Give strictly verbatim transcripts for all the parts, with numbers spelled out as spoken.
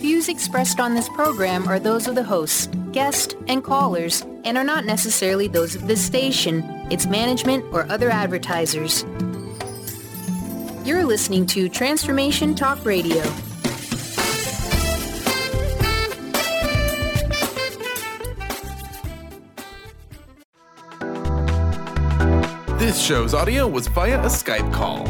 views expressed on this program are those of the hosts, guests, and callers, and are not necessarily those of this station, its management, or other advertisers. You're listening to Transformation Talk Radio. This show's audio was via a Skype call.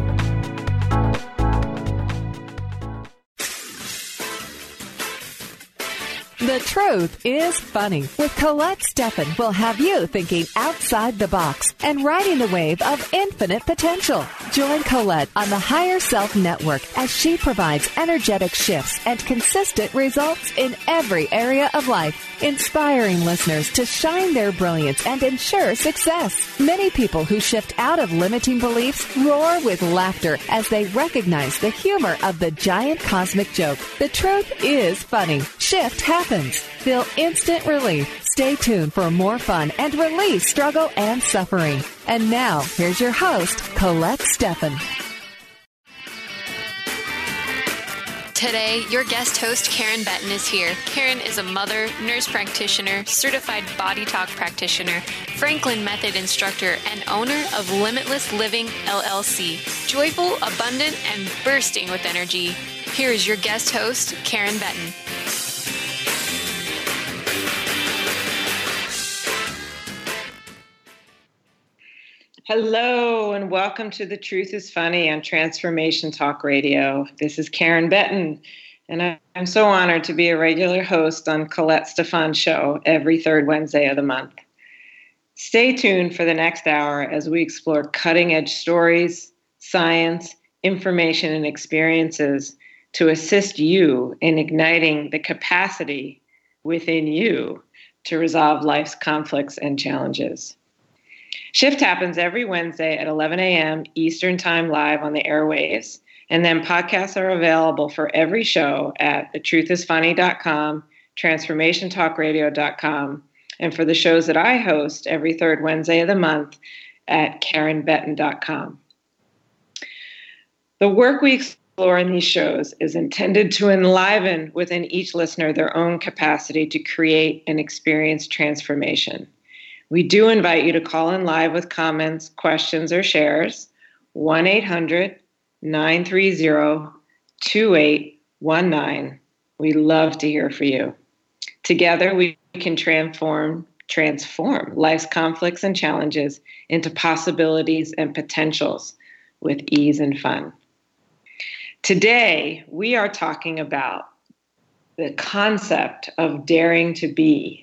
The Truth is Funny with Colette Steffen will have you thinking outside the box and riding the wave of infinite potential. Join Colette on the Higher Self Network as she provides energetic shifts and consistent results in every area of life, inspiring listeners to shine their brilliance and ensure success. Many people who shift out of limiting beliefs roar with laughter as they recognize the humor of the giant cosmic joke. The truth is funny. Shift happens. Feel instant relief. Stay tuned for more fun and release struggle and suffering. And now, here's your host, Colette Steffen. Today, your guest host, Karen Benton, is here. Karen is a mother, nurse practitioner, certified body talk practitioner, Franklin Method instructor, and owner of Limitless Living, L L C. Joyful, abundant, and bursting with energy. Here is your guest host, Karen Benton. Hello, and welcome to The Truth is Funny on Transformation Talk Radio. This is Karen Benton, and I'm so honored to be a regular host on Colette Steffan's show every third Wednesday of the month. Stay tuned for the next hour as we explore cutting-edge stories, science, information, and experiences to assist you in igniting the capacity within you to resolve life's conflicts and challenges. Shift happens every Wednesday at eleven a.m. Eastern Time live on the airwaves, and then podcasts are available for every show at the truth is funny dot com, transformation talk radio dot com, and for the shows that I host every third Wednesday of the month at karen benton dot com. The work we explore in these shows is intended to enliven within each listener their own capacity to create and experience transformation. We do invite you to call in live with comments, questions, or shares, one eight hundred nine three zero two eight one nine. We love to hear from you. Together, we can transform, transform life's conflicts and challenges into possibilities and potentials with ease and fun. Today, we are talking about the concept of daring to be,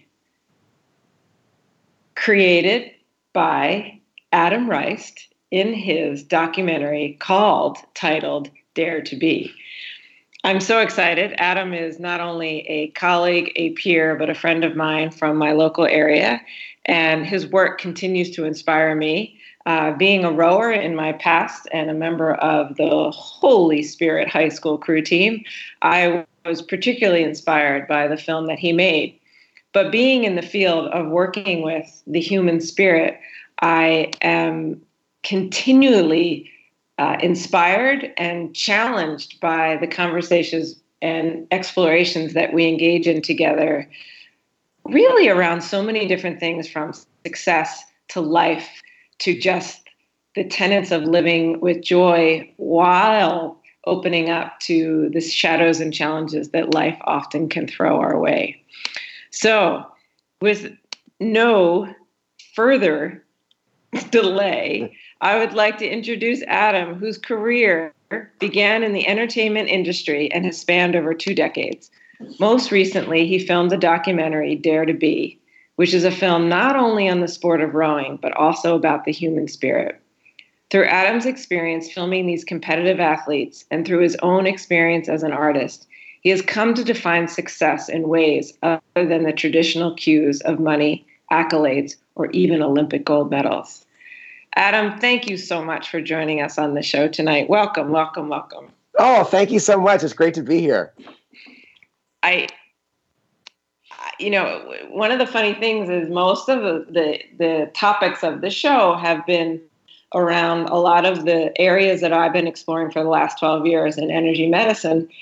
created by Adam Reist in his documentary called, titled, Dare to Be. I'm so excited. Adam is not only a colleague, a peer, but a friend of mine from my local area, and his work continues to inspire me. Uh, being a rower in my past and a member of the Holy Spirit High School crew team, I was particularly inspired by the film that he made. But being in the field of working with the human spirit, I am continually uh, inspired and challenged by the conversations and explorations that we engage in together, really around so many different things, from success to life to just the tenets of living with joy while opening up to the shadows and challenges that life often can throw our way. So, with no further delay, I would like to introduce Adam, whose career began in the entertainment industry and has spanned over two decades. Most recently, he filmed the documentary Dare to Be, which is a film not only on the sport of rowing, but also about the human spirit. Through Adam's experience filming these competitive athletes and through his own experience as an artist, he has come to define success in ways other than the traditional cues of money, accolades, or even Olympic gold medals. Adam, thank you so much for joining us on the show tonight. Welcome, welcome, welcome. Oh, thank you so much. It's great to be here. I, you know, one of the funny things is most of the, the, the topics of the show have been around a lot of the areas that I've been exploring for the last twelve years in energy medicine.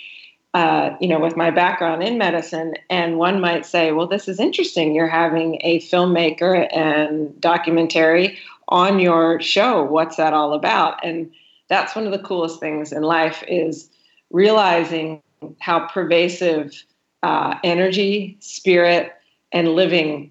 uh, you know, with my background in medicine. And one might say, well, this is interesting. You're having a filmmaker and documentary on your show. What's that all about? And that's one of the coolest things in life, is realizing how pervasive uh, energy, spirit, and living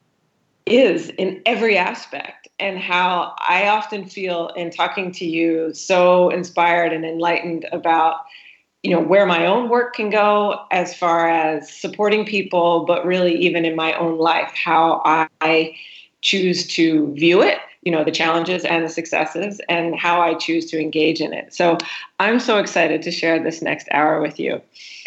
is in every aspect, and how I often feel in talking to you so inspired and enlightened about, you know, where my own work can go as far as supporting people, but really even in my own life, how I choose to view it, you know, the challenges and the successes, and how I choose to engage in it. So I'm so excited to share this next hour with you.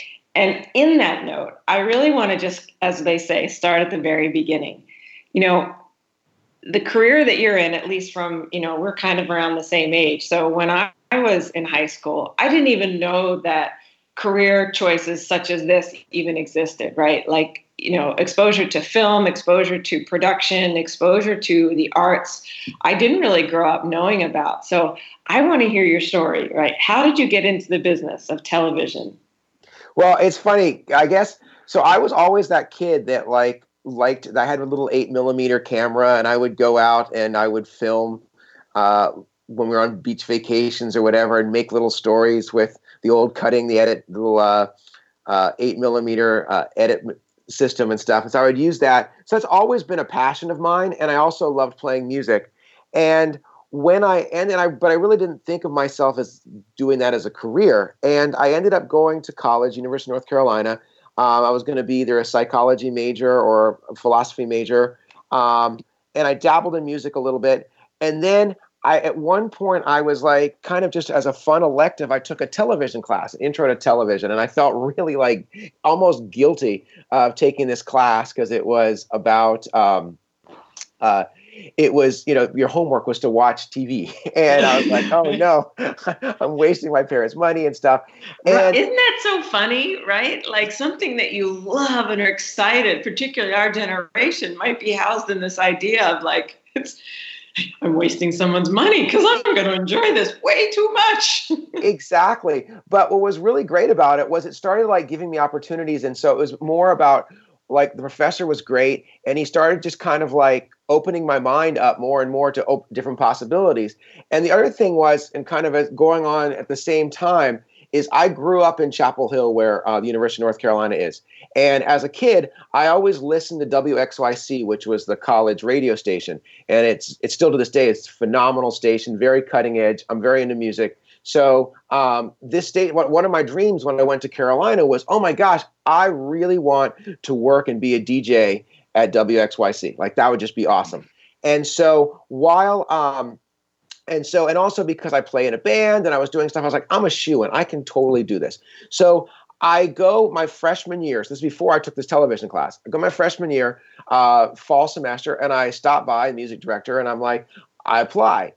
And in that note, I really want to just, as they say, start at the very beginning. You know, the career that you're in, at least from, you know, we're kind of around the same age. So when I was in high school, I didn't even know that career choices such as this even existed, right? Like, you know, exposure to film, exposure to production, exposure to the arts, I didn't really grow up knowing about. So I want to hear your story, right? How did you get into the business of television? Well, it's funny, I guess. So I was always that kid that like, liked, I had a little eight millimeter camera, and I would go out and I would film uh, when we were on beach vacations or whatever, and make little stories with the old cutting, the edit, little uh, uh, eight millimeter uh, edit system and stuff. And so I would use that. So it's always been a passion of mine. And I also loved playing music. And when I ended, I, but I really didn't think of myself as doing that as a career. And I ended up going to college, University of North Carolina. Um, I was going to be either a psychology major or a philosophy major. Um, and I dabbled in music a little bit. And then I, at one point, I was like, kind of just as a fun elective, I took a television class, an intro to television. And I felt really like almost guilty of taking this class, because it was about, um, uh, it was, you know, your homework was to watch T V. And I was like, oh no, I'm wasting my parents' money and stuff. And right. Isn't that so funny, right? Like something that you love and are excited, particularly our generation, might be housed in this idea of like, it's, I'm wasting someone's money because I'm going to enjoy this way too much. Exactly. But what was really great about it was it started like giving me opportunities. And so it was more about like the professor was great. And he started just kind of like opening my mind up more and more to op- different possibilities. And the other thing was, and kind of going on at the same time, is I grew up in Chapel Hill, where uh, the University of North Carolina is. And as a kid, I always listened to W X Y C, which was the college radio station. And it's it's still to this day, it's a phenomenal station, very cutting edge. I'm very into music. So um, this state, one of my dreams when I went to Carolina was, oh my gosh, I really want to work and be a D J at W X Y C. Like that would just be awesome. And so while, um, and so, and also because I play in a band and I was doing stuff, I was like, I'm a shoo-in. I can totally do this. So I go my freshman year. So this is before I took this television class. I go my freshman year, uh, fall semester, and I stop by the music director and I'm like, I apply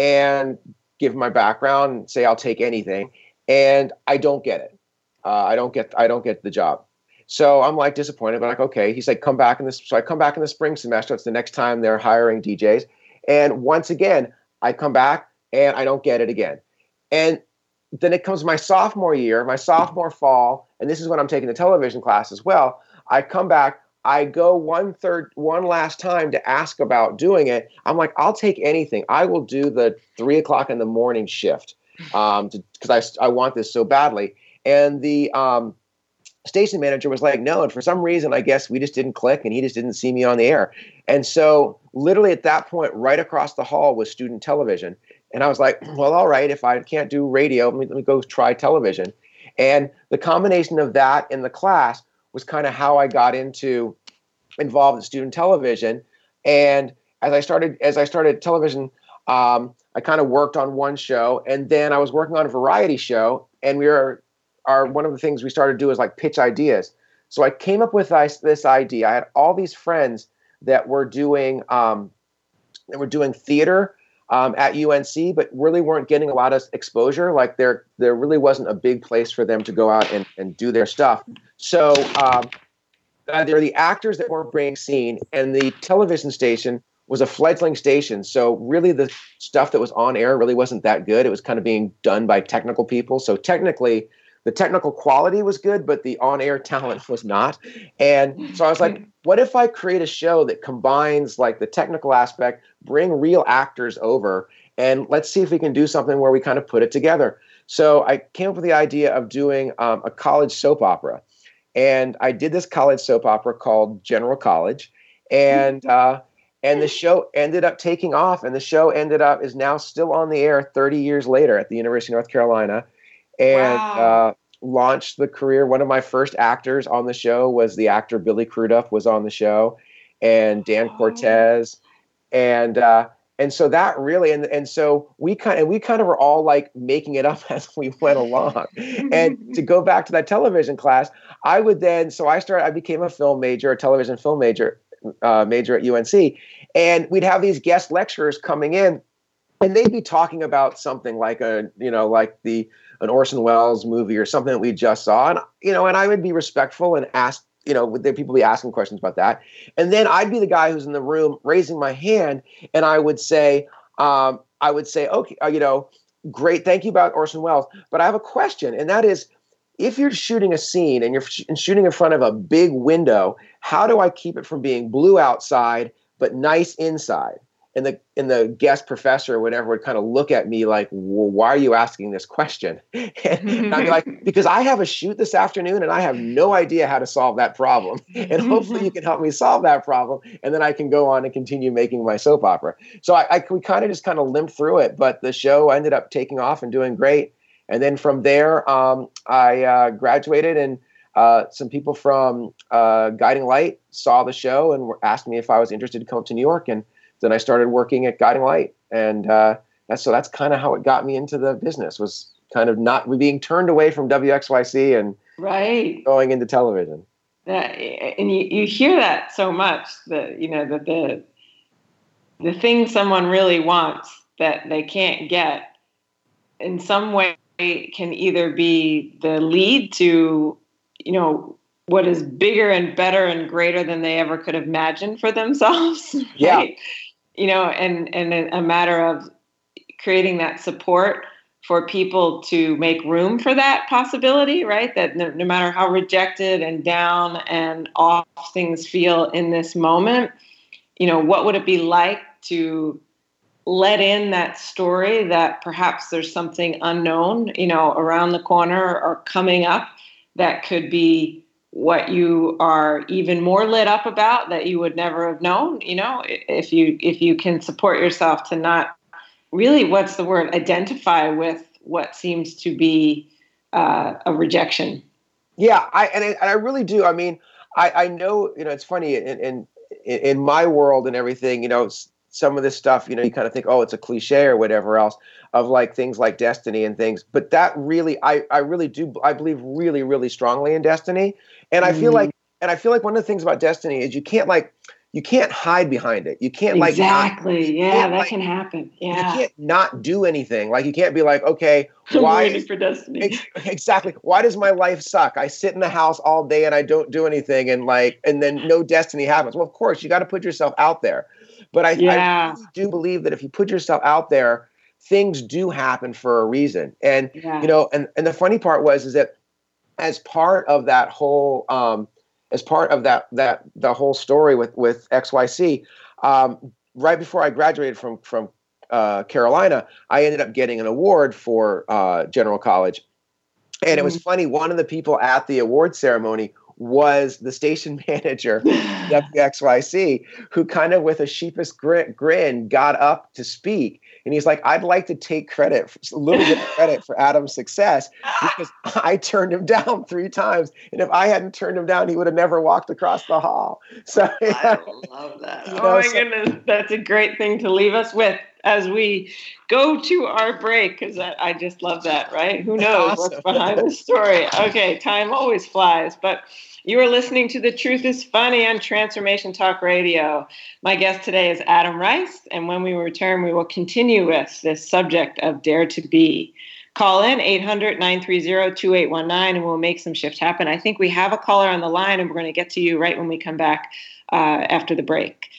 and give my background and say I'll take anything. And I don't get it. Uh, I don't get, I don't get the job. So I'm like disappointed, but like, okay. He's like, come back in this. So I come back in the spring semester. It's the next time they're hiring D Js. And once again, I come back and I don't get it again. And then it comes my sophomore year, my sophomore fall, and this is when I'm taking the television class as well. I come back, I go one third, one last time to ask about doing it. I'm like, I'll take anything. I will do the three o'clock in the morning shift um, because I, I want this so badly. And the um, station manager was like, no. And for some reason, I guess we just didn't click and he just didn't see me on the air. And so literally at that point, right across the hall was student television. And I was like, well, all right, if I can't do radio, let me, let me go try television. And the combination of that and the class was kind of how I got into involved in student television. And as I started, as I started television, um, I kind of worked on one show, and then I was working on a variety show. And we were, our one of the things we started to do is like pitch ideas. So I came up with this, this idea. I had all these friends that were doing um, that were doing theater um, at U N C, but really weren't getting a lot of exposure. Like there, there really wasn't a big place for them to go out and, and do their stuff. So um, uh, they're the actors that weren't being seen, and the television station was a fledgling station. So really the stuff that was on air really wasn't that good. It was kind of being done by technical people. So technically the technical quality was good, but the on-air talent was not. And so I was like, what if I create a show that combines like the technical aspect, bring real actors over, and let's see if we can do something where we kind of put it together. So I came up with the idea of doing um, a college soap opera. And I did this college soap opera called General College. And uh, and the show ended up taking off. And the show ended up is now still on the air thirty years later at the University of North Carolina. And wow. uh, launched the career. One of my first actors on the show was the actor Billy Crudup was on the show, and Dan Cortez. And uh, and so that really, and and so we kind of, we kind of were all like making it up as we went along. And to go back to that television class, I would then, so I started, I became a film major, a television film major, uh, major at U N C. And we'd have these guest lecturers coming in, and they'd be talking about something like a, you know, like the, an Orson Welles movie or something that we just saw. And, you know, and I would be respectful and ask, you know, would there people be asking questions about that? And then I'd be the guy who's in the room raising my hand, and I would say, um, I would say, okay, uh, you know, great, thank you about Orson Welles, but I have a question, and that is, if you're shooting a scene and you're sh- shooting in front of a big window, how do I keep it from being blue outside but nice inside? And the and the guest professor or whatever would kind of look at me like, well, why are you asking this question? And I'd be like, because I have a shoot this afternoon and I have no idea how to solve that problem. And hopefully you can help me solve that problem. And then I can go on and continue making my soap opera. So I, I we kind of just kind of limped through it. But the show ended up taking off and doing great. And then from there, um, I uh, graduated, and uh, some people from uh, Guiding Light saw the show and were, asked me if I was interested to come up to New York. And then I started working at Guiding Light, and uh, that's, so that's kind of how it got me into the business, was kind of not being turned away from W X Y C and right. going into television. That, and you, you hear that so much, that, you know, that the, the thing someone really wants that they can't get in some way can either be the lead to, you know, what is bigger and better and greater than they ever could have imagined for themselves. Right? Yeah. You know, and, and a matter of creating that support for people to make room for that possibility, right? That no, no matter how rejected and down and off things feel in this moment, you know, what would it be like to let in that story that perhaps there's something unknown, you know, around the corner or coming up that could be what you are even more lit up about that you would never have known, you know, if you if you can support yourself to not really, what's the word, identify with what seems to be uh, a rejection. Yeah, I and I, and I really do. I mean, I, I know, you know, it's funny in, in in my world and everything, you know, some of this stuff, you know, you kind of think, oh, it's a cliche or whatever else, of like things like destiny and things. But that really, I, I really do, I believe really, really strongly in destiny. And I feel like, and I feel like one of the things about destiny is you can't like, you can't hide behind it. You can't like exactly. Not, yeah, that like, can happen. Yeah, you can't not do anything. Like you can't be like, okay, why? I'm waiting for destiny. Exactly. Why does my life suck? I sit in the house all day and I don't do anything, and like, and then no destiny happens. Well, of course, you got to put yourself out there. But I, yeah. I really do believe that if you put yourself out there, things do happen for a reason. And yeah. you know, and and the funny part was is that as part of that whole. Um, As part of that, that the whole story with with X Y C, um, right before I graduated from from uh, Carolina, I ended up getting an award for uh, General College, and mm-hmm. it was funny. One of the people at the award ceremony was the station manager of W X Y C, who kind of with a sheepish grin, grin got up to speak. And he's like, I'd like to take credit, a little bit of credit for Adam's success, because I turned him down three times. And if I hadn't turned him down, he would have never walked across the hall. So I love that. You know, oh my so, goodness. That's a great thing to leave us with as we go to our break, because I, I just love that, right? Who knows awesome. What's behind the story? Okay, time always flies, but you are listening to The Truth is Funny on Transformation Talk Radio. My guest today is Adam Rice, and when we return, we will continue with this subject of Dare to Be. Call in eight hundred, nine three zero, two eight one nine, and we'll make some shift happen. I think we have a caller on the line, and we're going to get to you right when we come back uh, after the break.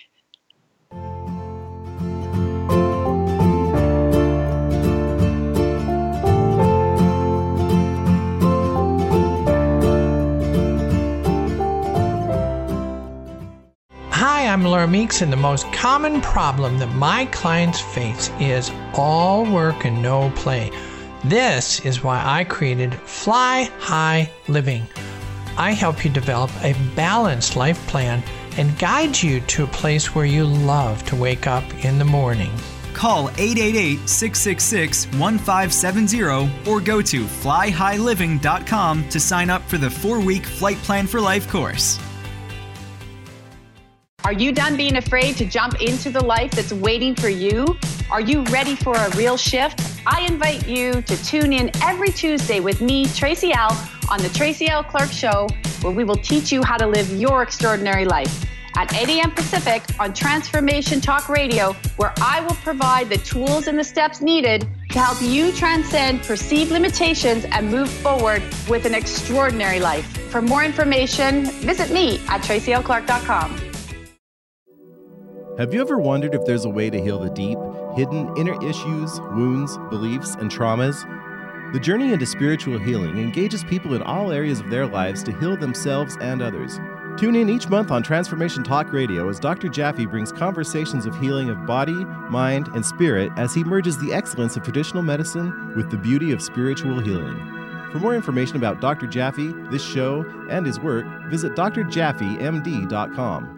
I'm Laura Meeks, and the most common problem that my clients face is all work and no play. This is why I created Fly High Living. I help you develop a balanced life plan and guide you to a place where you love to wake up in the morning. Call eight eight eight, six six six, one five seven zero or go to fly high living dot com to sign up for the four-week Flight Plan for Life course. Are you done being afraid to jump into the life that's waiting for you? Are you ready for a real shift? I invite you to tune in every Tuesday with me, Tracy L, on the Tracy L. Clark Show, where we will teach you how to live your extraordinary life. At eight a.m. Pacific on Transformation Talk Radio, where I will provide the tools and the steps needed to help you transcend perceived limitations and move forward with an extraordinary life. For more information, visit me at tracy l clark dot com. Have you ever wondered if there's a way to heal the deep, hidden inner issues, wounds, beliefs, and traumas? The journey into spiritual healing engages people in all areas of their lives to heal themselves and others. Tune in each month on Transformation Talk Radio as Doctor Jaffe brings conversations of healing of body, mind, and spirit as he merges the excellence of traditional medicine with the beauty of spiritual healing. For more information about Doctor Jaffe, this show, and his work, visit d r jaffe m d dot com.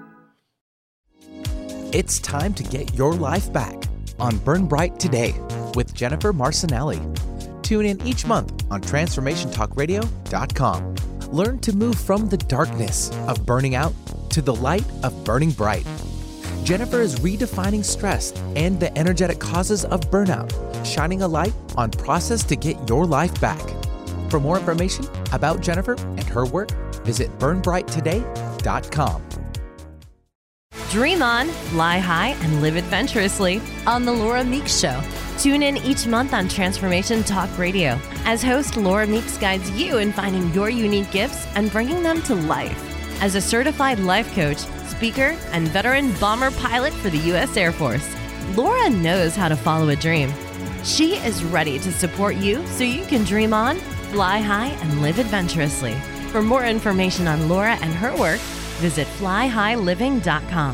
It's time to get your life back on Burn Bright Today with Jennifer Marcinelli. Tune in each month on transformation talk radio dot com. Learn to move from the darkness of burning out to the light of burning bright. Jennifer is redefining stress and the energetic causes of burnout, shining a light on process to get your life back. For more information about Jennifer and her work, visit burn bright today dot com. Dream on, fly high, and live adventurously on The Laura Meeks Show. Tune in each month on Transformation Talk Radio as host Laura Meeks guides you in finding your unique gifts and bringing them to life. As a certified life coach, speaker, and veteran bomber pilot for the U S Air Force, Laura knows how to follow a dream. She is ready to support you so you can dream on, fly high, and live adventurously. For more information on Laura and her work, visit fly high living dot com.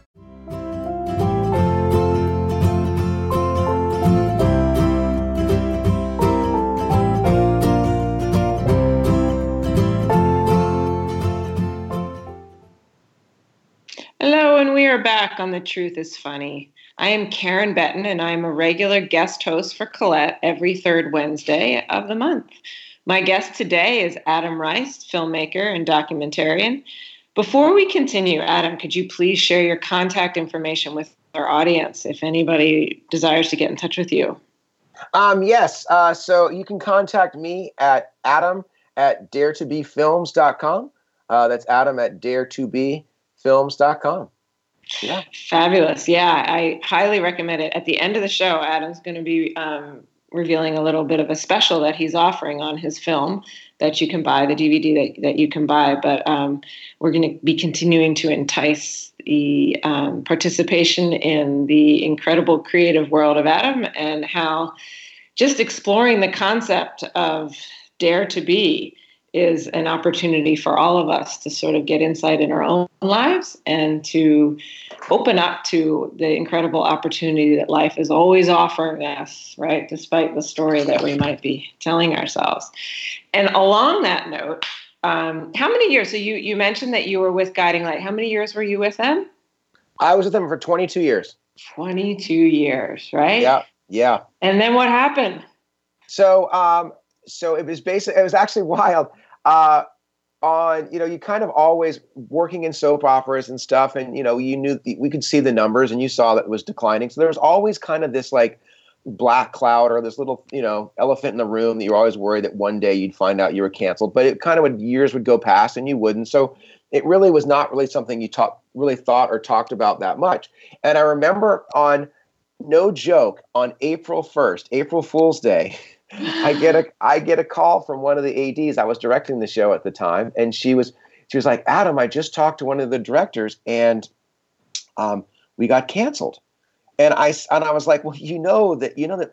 Hello, and we are back on The Truth is Funny. I am Karen Betten, and I am a regular guest host for Colette every third Wednesday of the month. My guest today is Adam Rice, filmmaker and documentarian. Before we continue, Adam, could you please share your contact information with our audience if anybody desires to get in touch with you? Um, yes. Uh, so you can contact me at adam at dare to be films dot com. Uh, that's adam at dare to be films dot com. Yeah. Fabulous. Yeah, I highly recommend it. At the end of the show, Adam's going to be um, revealing a little bit of a special that he's offering on his film that you can buy, the D V D that, that you can buy. But um, we're going to be continuing to entice the um, participation in the incredible creative world of Adam and how just exploring the concept of dare to be is an opportunity for all of us to sort of get insight in our own lives and to open up to the incredible opportunity that life is always offering us, right? Despite the story that we might be telling ourselves. And along that note, um, how many years? So you, you mentioned that you were with Guiding Light. How many years were you with them? I was with them for twenty-two years. twenty-two years, right? Yeah, yeah. And then what happened? So, um, so it was basically, it was actually wild. Uh, on, you know, you kind of always working in soap operas and stuff. And, you know, you knew we could see the numbers and you saw that it was declining. So there was always kind of this like black cloud or this little, you know, elephant in the room that you were always worried that one day you'd find out you were canceled, but it kind of would, years would go past and you wouldn't. So it really was not really something you talk, really thought or talked about that much. And I remember on, no joke, on April first, April Fool's Day, I get a I get a call from one of the A Ds. I was directing the show at the time, and she was she was like, Adam, I just talked to one of the directors, and um, we got canceled. And I and I was like, well, you know that you know that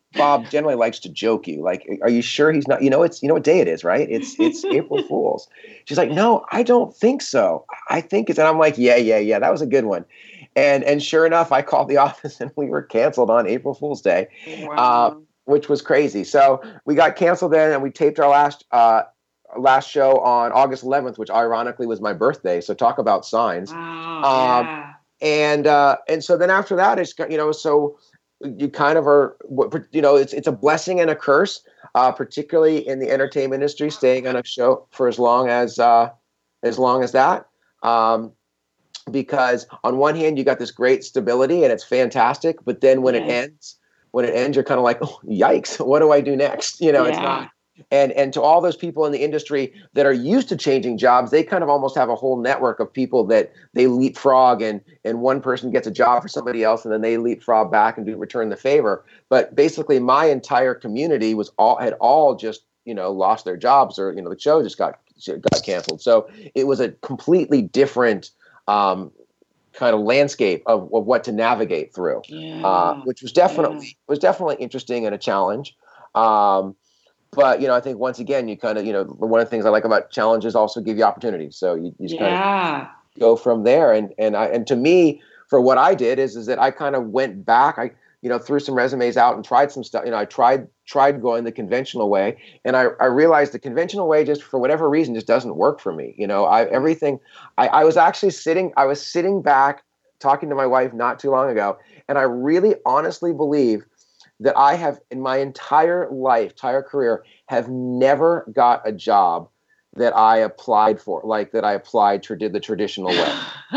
Bob generally likes to joke you. Like, are you sure he's not? You know, it's you know what day it is, right? It's it's April Fool's. She's like, no, I don't think so. I think it's, and I'm like, yeah, yeah, yeah. That was a good one. And and sure enough, I called the office and we were canceled on April Fool's Day, Wow. uh, which was crazy. So we got canceled then, and we taped our last uh, last show on August eleventh, which ironically was my birthday. So talk about signs. Wow, um, yeah. And uh, and so then after that, it's you know so. You kind of are, you know, it's it's a blessing and a curse, uh, particularly in the entertainment industry, staying on a show for as long as uh, as long as that. Um, because on one hand, you got this great stability and it's fantastic, but then when Yeah. it ends, when it ends, you're kind of like, oh, yikes, what do I do next? You know, it's Yeah. not. And and to all those people in the industry that are used to changing jobs, they kind of almost have a whole network of people that they leapfrog, and and one person gets a job for somebody else, and then they leapfrog back and do return the favor. But basically, my entire community was all had all just you know lost their jobs, or you know the show just got got canceled. So it was a completely different um, kind of landscape of, of what to navigate through, Yeah. uh, which was definitely was definitely interesting and a challenge. Um, But, you know, I think once again, you kind of, you know, one of the things I like about challenges also give you opportunities. So you, you just Yeah. kind of go from there. And, and I, and to me, for what I did is, is that I kind of went back, I, you know, threw some resumes out and tried some stuff. You know, I tried, tried going the conventional way. And I, I realized the conventional way, just for whatever reason, just doesn't work for me. You know, I, everything, I, I was actually sitting, I was sitting back talking to my wife not too long ago. And I really honestly believe that I have in my entire life, entire career, have never got a job that I applied for, like that I applied or did the traditional way.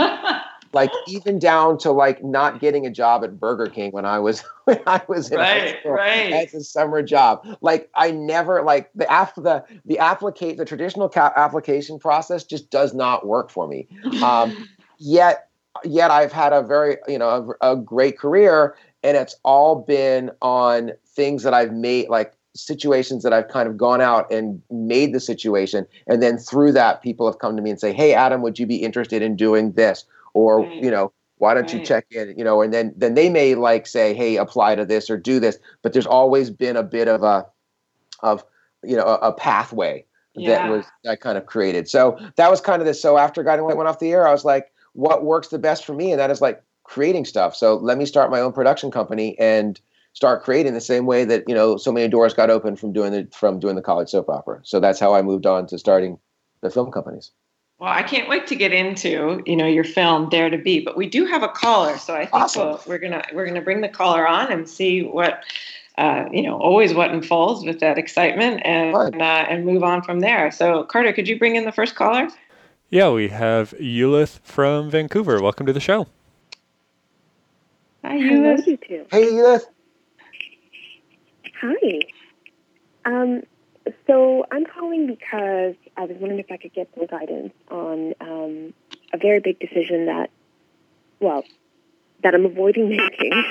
Like even down to like not getting a job at Burger King when I was when I was in high Right, school right. as a summer job. Like I never like the after the the applicate the traditional ca- application process just does not work for me. Um, yet yet I've had a very you know a, a great career. And it's all been on things that I've made, like situations that I've kind of gone out and made the situation. And then through that, people have come to me and say, hey, Adam, would you be interested in doing this? Or, Right. you know, why don't you Right. check in? You know, and then then they may like say, hey, apply to this or do this. But there's always been a bit of a, of, you know, a, a pathway that Yeah. was I kind of created. So that was kind of this. So after Guiding Light went off the air, I was like, what works the best for me? And that is like, creating stuff. So let me start my own production company and start creating the same way that, you know, so many doors got open from doing the, from doing the college soap opera. So that's how I moved on to starting the film companies. Well, I can't wait to get into, you know, your film Dare to Be, but we do have a caller. So I think Awesome. we'll, we're going to, we're going to bring the caller on and see what, uh, you know, always what unfolds with that excitement and, Fun. uh, and move on from there. So Carter, could you bring in the first caller? Yeah, we have Eulith from Vancouver. Welcome to the show. Hi, Hello, Eulith. you two. Hey, Edith. Hi. Um, so I'm calling because I was wondering if I could get some guidance on um, a very big decision that, well, that I'm avoiding making.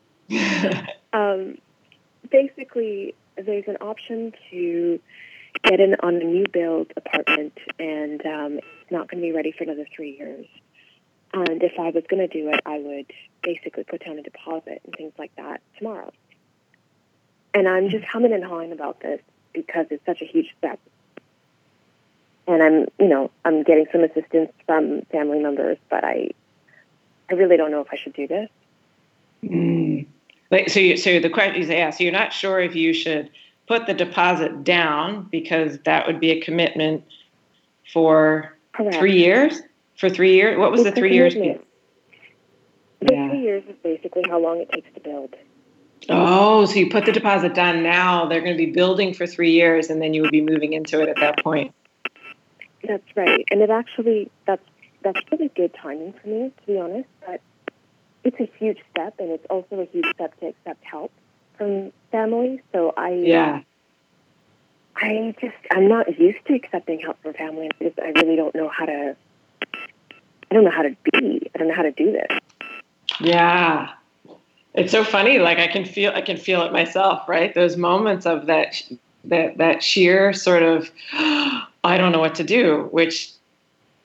um, basically, there's an option to get in on a new build apartment, and um, it's not going to be ready for another three years. And if I was going to do it, I would basically put down a deposit and things like that tomorrow. And I'm just humming and hawing about this because it's such a huge step. And I'm, you know, I'm getting some assistance from family members, but I, I really don't know if I should do this. Mm. Like, so, you, so the question is, yeah, so you're not sure if you should put the deposit down because that would be a commitment for Correct. three years. For three years, what was It's the a three years? commitment. The three years is basically how long it takes to build. Oh, so you put the deposit down now. They're going to be building for three years, and then you would be moving into it at that point. That's right, and it actually that's that's really good timing for me, to be honest. But it's a huge step, and it's also a huge step to accept help from family. So I Yeah. I just I'm not used to accepting help from family. I just I really don't know how to. I don't know how to be. I don't know how to do this. Yeah. It's so funny. Like I can feel, I can feel it myself, right? Those moments of that, that, that sheer sort of, I don't know what to do, which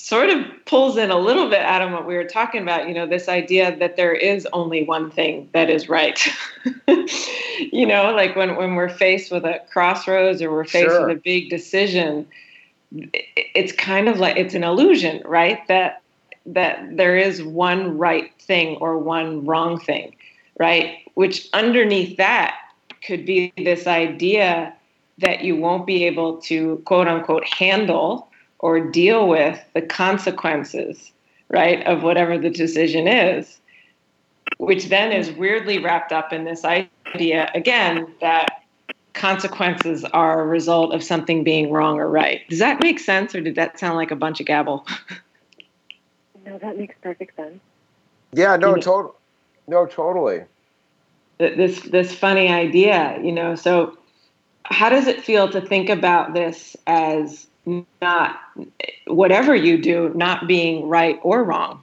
sort of pulls in a little bit, Adam, what we were talking about, you know, this idea that there is only one thing that is right. You know, like when, when we're faced with a crossroads or we're faced Sure. with a big decision, it's kind of like, it's an illusion, right? That, that there is one right thing or one wrong thing, right? Which underneath that could be this idea that you won't be able to, quote unquote, handle or deal with the consequences, right, of whatever the decision is, which then is weirdly wrapped up in this idea, again, that consequences are a result of something being wrong or right. Does that make sense, or did that sound like a bunch of gabble? No, that makes perfect sense. Yeah, no, total, no, totally. This this funny idea, you know. So, how does it feel to think about this as not, whatever you do, not being right or wrong?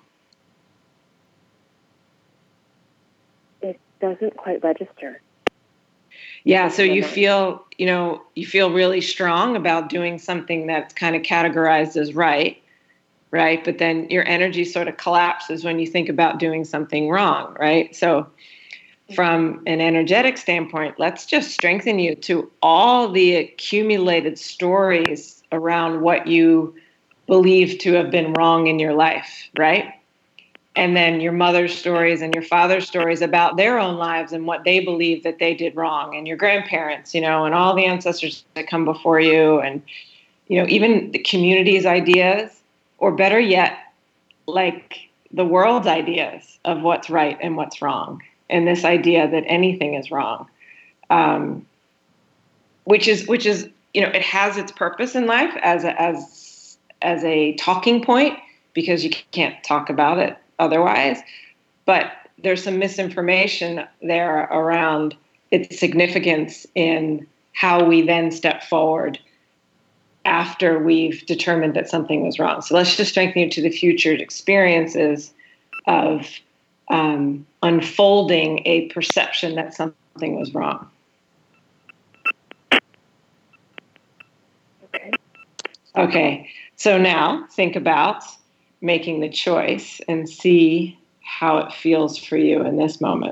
It doesn't quite register. Yeah, so you feel, you know, you feel really strong about doing something that's kind of categorized as right, right? But then your energy sort of collapses when you think about doing something wrong, right? So from an energetic standpoint, let's just strengthen you to all the accumulated stories around what you believe to have been wrong in your life, right? And then your mother's stories and your father's stories about their own lives and what they believe that they did wrong, and your grandparents, you know, and all the ancestors that come before you, and, you know, even the community's ideas, or better yet, like the world's ideas of what's right and what's wrong. And this idea that anything is wrong, um, which is, which is, you know, it has its purpose in life as a, as as a talking point, because you can't talk about it otherwise. But there's some misinformation there around its significance in how we then step forward after we've determined that something was wrong. So let's just strengthen you to the future experiences of um, unfolding a perception that something was wrong. Okay. Okay. So now think about making the choice and see how it feels for you in this moment.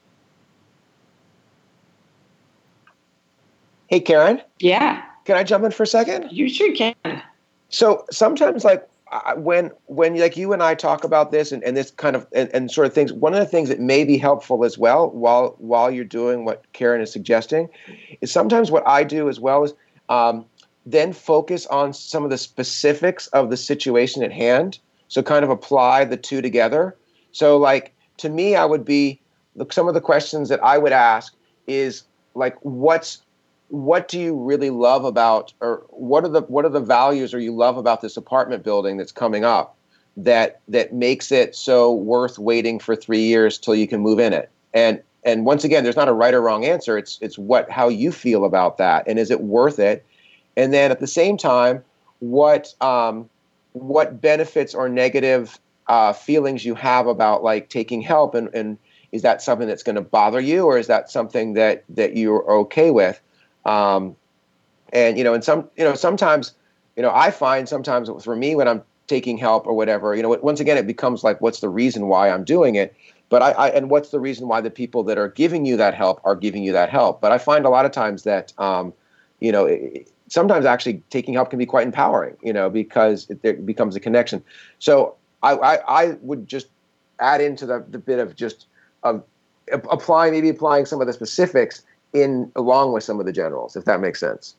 Hey, Karen? Yeah. Can I jump in for a second? You sure can. So sometimes, like, uh, when when like you and I talk about this and, and this kind of and, and sort of things, one of the things that may be helpful as well while while you're doing what Karen is suggesting is sometimes what I do as well is um, then focus on some of the specifics of the situation at hand. So kind of apply the two together. So like to me, I would be look, some of the questions that I would ask is like, what's what do you really love about, or what are the what are the values or you love about this apartment building that's coming up that that makes it so worth waiting for three years till you can move in it? And and once again, there's not a right or wrong answer. It's it's what how you feel about that, and is it worth it? And then at the same time, what um, what benefits or negative uh, feelings you have about like taking help, and, and is that something that's going to bother you, or is that something that that you're okay with? Um, and, you know, and some, you know, sometimes, you know, I find sometimes for me when I'm taking help or whatever, you know, once again, it becomes like, what's the reason why I'm doing it? But I, I and what's the reason why the people that are giving you that help are giving you that help? But I find a lot of times that, um, you know, it, sometimes actually taking help can be quite empowering, you know, because it, it becomes a connection. So I, I, I would just add into the, the bit of just um, applying, maybe applying some of the specifics in along with some of the generals, if that makes sense.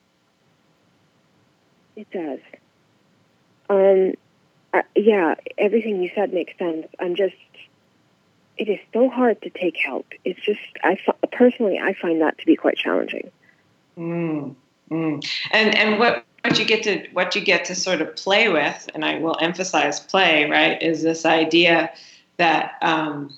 It does. Um, uh, yeah, everything you said makes sense. I'm just, it is so hard to take help. It's just, I personally, I find that to be quite challenging. Mm, mm. And and what what you get to what you get to sort of play with, and I will emphasize play, right, is this idea that. Um,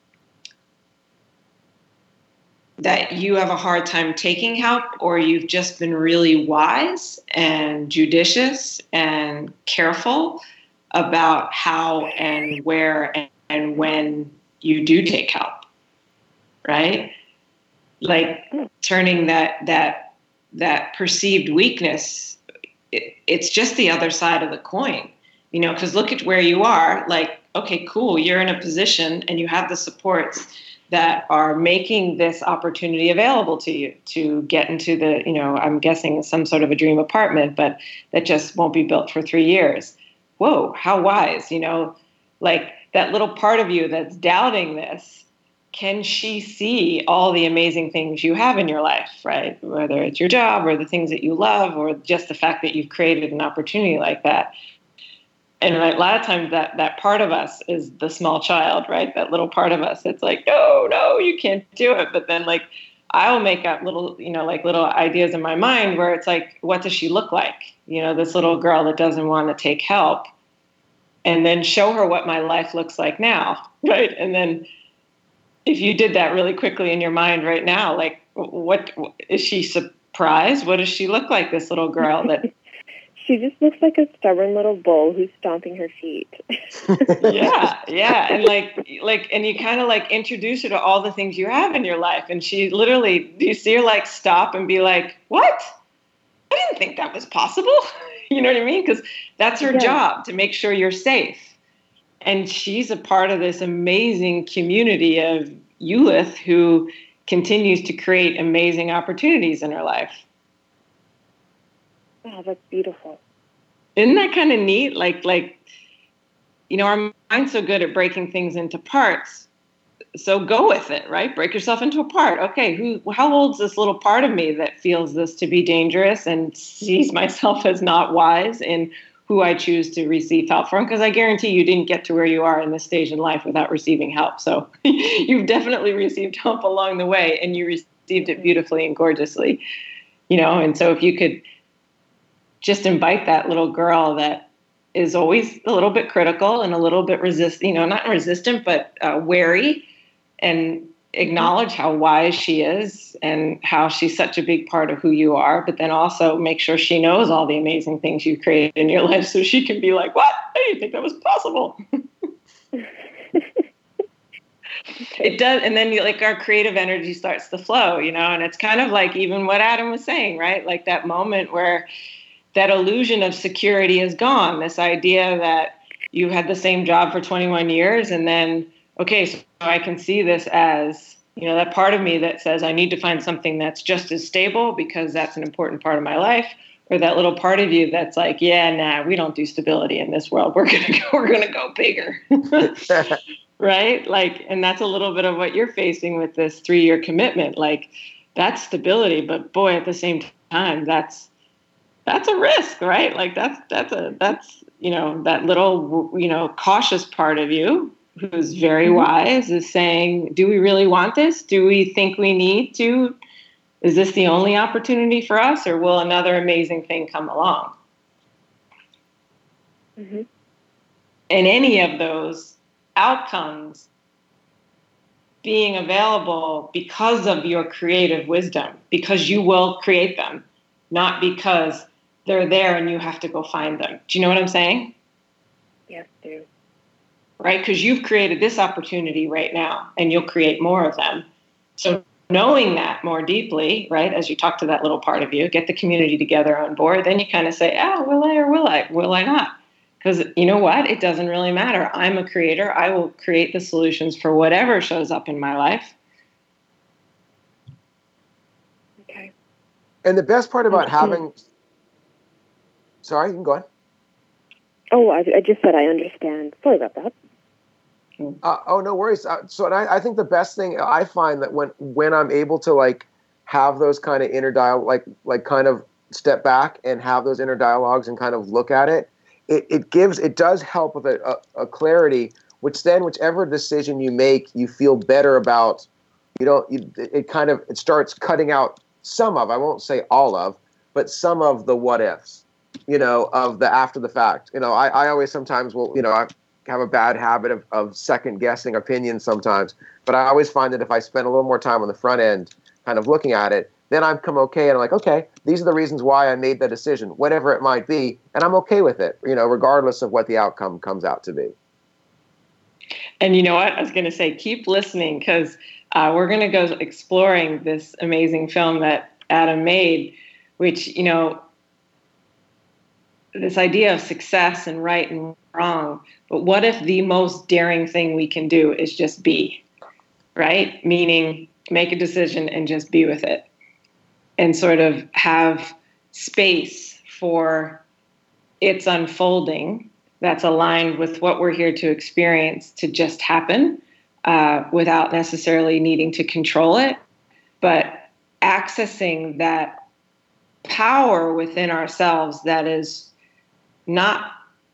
that you have a hard time taking help, or you've just been really wise and judicious and careful about how and where and, and when you do take help, right? Like turning that that that perceived weakness, it, it's just the other side of the coin. You know, because look at where you are. Like, okay, cool. You're in a position and you have the supports that are making this opportunity available to you to get into the, you know, I'm guessing some sort of a dream apartment, but that just won't be built for three years. Whoa, how wise, you know, like that little part of you that's doubting this, can she see all the amazing things you have in your life, right? Whether it's your job or the things that you love or just the fact that you've created an opportunity like that. And a lot of times that, that part of us is the small child, right? That little part of us. It's like, no, no, you can't do it. But then like, I'll make up little, you know, like little ideas in my mind where it's like, what does she look like? You know, this little girl that doesn't want to take help, and then show her what my life looks like now. Right. And then if you did that really quickly in your mind right now, like what is she surprised? What does she look like? This little girl that she just looks like a stubborn little bull who's stomping her feet. yeah, yeah. And like, like, and you kind of like introduce her to all the things you have in your life. And she literally, do you see her like stop and be like, what? I didn't think that was possible. You know what I mean? Because that's her yeah. job, to make sure you're safe. And she's a part of this amazing community of Eulith who continues to create amazing opportunities in her life. Oh, that's beautiful. Isn't that kind of neat? Like, like, you know, our mind's so good at breaking things into parts. So go with it, right? Break yourself into a part. Okay, who, how old's this little part of me that feels this to be dangerous and sees myself as not wise in who I choose to receive help from? Because I guarantee you didn't get to where you are in this stage in life without receiving help. So you've definitely received help along the way, and you received it beautifully and gorgeously, you know? And so if you could just invite that little girl that is always a little bit critical and a little bit resist, you know, not resistant, but uh, wary, and acknowledge how wise she is and how she's such a big part of who you are, but then also make sure she knows all the amazing things you've created in your life so she can be like, what? I didn't think that was possible. It does. And then like our creative energy starts to flow, you know, and it's kind of like even what Adam was saying, right? Like that moment where that illusion of security is gone. This idea that you had the same job for twenty-one years and then, okay, so I can see this as, you know, that part of me that says I need to find something that's just as stable because that's an important part of my life, or that little part of you that's like, yeah, nah, we don't do stability in this world. We're gonna go, we're gonna go bigger, right? Like, and that's a little bit of what you're facing with this three-year commitment. Like, that's stability, but boy, at the same time, that's that's a risk, right? Like that's that's a that's you know that little you know cautious part of you who's very wise is saying, do we really want this? Do we think we need to? Is this the only opportunity for us, or will another amazing thing come along? Mm-hmm. And any of those outcomes being available because of your creative wisdom, because you will create them, not because they're there and you have to go find them. Do you know what I'm saying? Yes, I do. Right? Because you've created this opportunity right now and you'll create more of them. So knowing that more deeply, right, as you talk to that little part of you, get the community together on board, then you kind of say, oh, will I or will I? Will I not? Because you know what? It doesn't really matter. I'm a creator. I will create the solutions for whatever shows up in my life. Okay. And the best part about having... Sorry, you can go on. Oh, I, I just said I understand. Sorry about that. Uh, oh, no worries. Uh, so and I, I think the best thing I find that when when I'm able to like have those kind of inner dialogue, like like kind of step back and have those inner dialogues and kind of look at it, it, it gives, it does help with a, a, a clarity, which then whichever decision you make, you feel better about, you know, you, it kind of, it starts cutting out some of, I won't say all of, but some of the what ifs, you know, of the after the fact. You know, I, I always sometimes will, you know, I have a bad habit of, of second guessing opinions sometimes, but I always find that if I spend a little more time on the front end kind of looking at it, then I come okay and I'm like, okay, these are the reasons why I made that decision, whatever it might be, and I'm okay with it, you know, regardless of what the outcome comes out to be. And you know what? I was going to say, keep listening, because uh, we're going to go exploring this amazing film that Adam made, which, you know, this idea of success and right and wrong. But what if the most daring thing we can do is just be, right? Meaning make a decision and just be with it and sort of have space for its unfolding that's aligned with what we're here to experience to just happen uh, without necessarily needing to control it, but accessing that power within ourselves that is not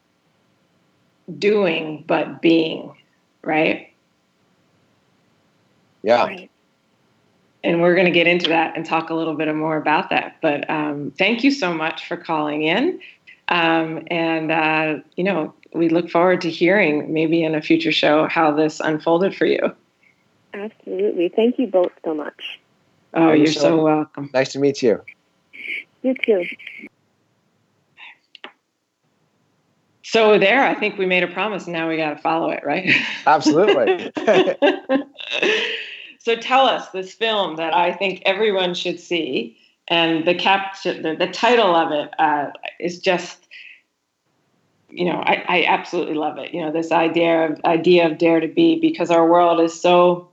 doing, but being, right? Yeah. Right. And we're going to get into that and talk a little bit more about that. But um, thank you so much for calling in. Um, and, uh, you know, we look forward to hearing maybe in a future show how this unfolded for you. Absolutely. Thank you both so much. Oh, you're so, so welcome. Nice to meet you. You too. So there, I think we made a promise. And now we got to follow it, right? Absolutely. So tell us this film that I think everyone should see. And the caption, the, the title of it uh, is just, you know, I, I absolutely love it. You know, this idea of idea of dare to be, because our world is so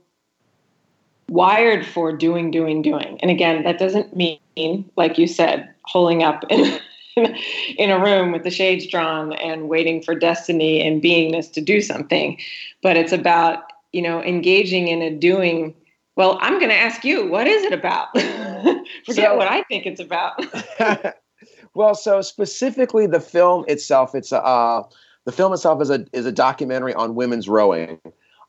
wired for doing, doing, doing. And again, that doesn't mean, like you said, holding up in, in a room with the shades drawn and waiting for destiny and beingness to do something. But it's about, you know, engaging in a doing. Well, I'm going to ask you, what is it about? Forget so, what I think it's about. Well, so specifically the film itself, it's a, uh, the film itself is a is a documentary on women's rowing.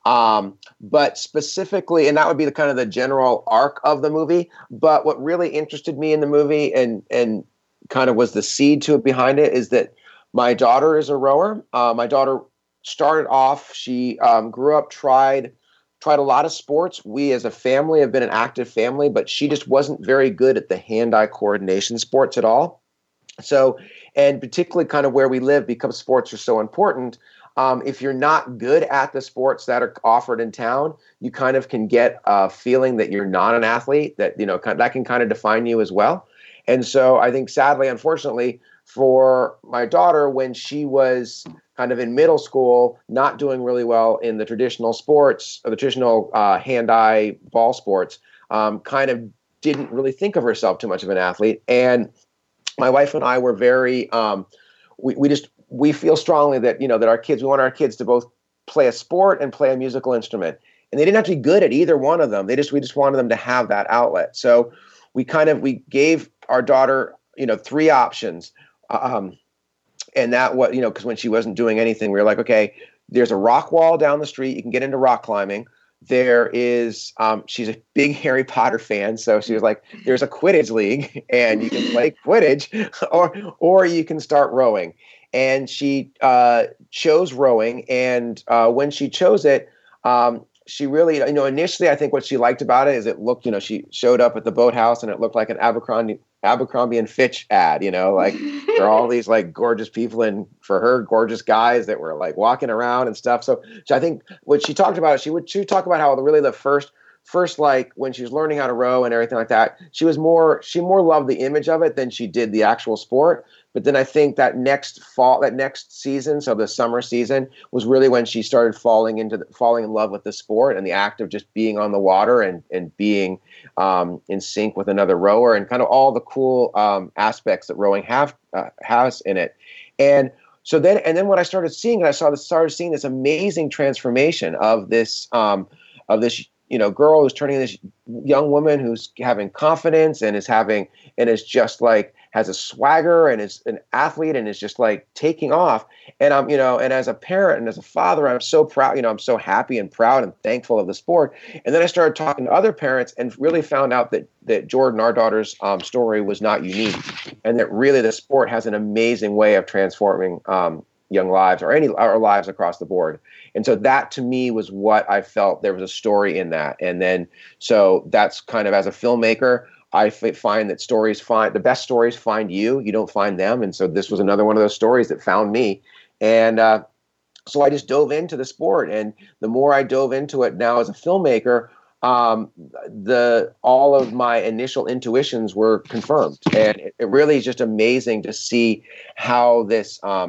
Um, but specifically, and that would be the kind of the general arc of the movie. But what really interested me in the movie and and kind of was the seed to it behind it is that my daughter is a rower. Uh, my daughter started off, she um, grew up, tried tried a lot of sports. We as a family have been an active family, but she just wasn't very good at the hand-eye coordination sports at all. So, and particularly kind of where we live, because sports are so important, um, if you're not good at the sports that are offered in town, you kind of can get a feeling that you're not an athlete, that, you know, that can kind of define you as well. And so I think sadly, unfortunately, for my daughter, when she was kind of in middle school, not doing really well in the traditional sports, or the traditional uh, hand-eye ball sports, um, kind of didn't really think of herself too much of an athlete. And my wife and I were very, um, we, we just, we feel strongly that, you know, that our kids, we want our kids to both play a sport and play a musical instrument. And they didn't have to be good at either one of them. They just, we just wanted them to have that outlet. So we kind of, we gave our daughter, you know, three options. Um, and that what, you know, because when she wasn't doing anything, we were like, okay, there's a rock wall down the street. You can get into rock climbing. There is, um, she's a big Harry Potter fan. So she was like, there's a Quidditch league and you can play Quidditch or, or you can start rowing. And she uh, chose rowing. And uh, when she chose it, um, she really, you know, initially, I think what she liked about it is it looked, you know, she showed up at the boathouse and it looked like an Abercrombie, Abercrombie and Fitch ad, you know, like there are all these like gorgeous people and for her, gorgeous guys that were like walking around and stuff. So, so I think what she talked about, she would, she would talk about how really the first, first, like when she was learning how to row and everything like that, she was more, she more loved the image of it than she did the actual sport. But then I think that next fall, that next season, so the summer season, was really when she started falling into the, falling in love with the sport and the act of just being on the water and and being um, in sync with another rower and kind of all the cool um, aspects that rowing have uh, has in it. And so then, and then when I started seeing it, I saw this, started seeing this amazing transformation of this um, of this. you know, girl who's turning this young woman who's having confidence and is having, and is just like, has a swagger and is an athlete and is just like taking off. And I'm, you know, and as a parent and as a father, I'm so proud, you know, I'm so happy and proud and thankful of the sport. And then I started talking to other parents and really found out that, that Jordan, our daughter's um, story was not unique and that really the sport has an amazing way of transforming um, young lives or any our lives across the board. And so that to me was what I felt there was a story in that. And then, so that's kind of as a filmmaker, I f- find that stories find the best stories find you, you don't find them. And so this was another one of those stories that found me. And uh, so I just dove into the sport. And the more I dove into it now as a filmmaker, um, the, all of my initial intuitions were confirmed. And it, it really is just amazing to see how this, um,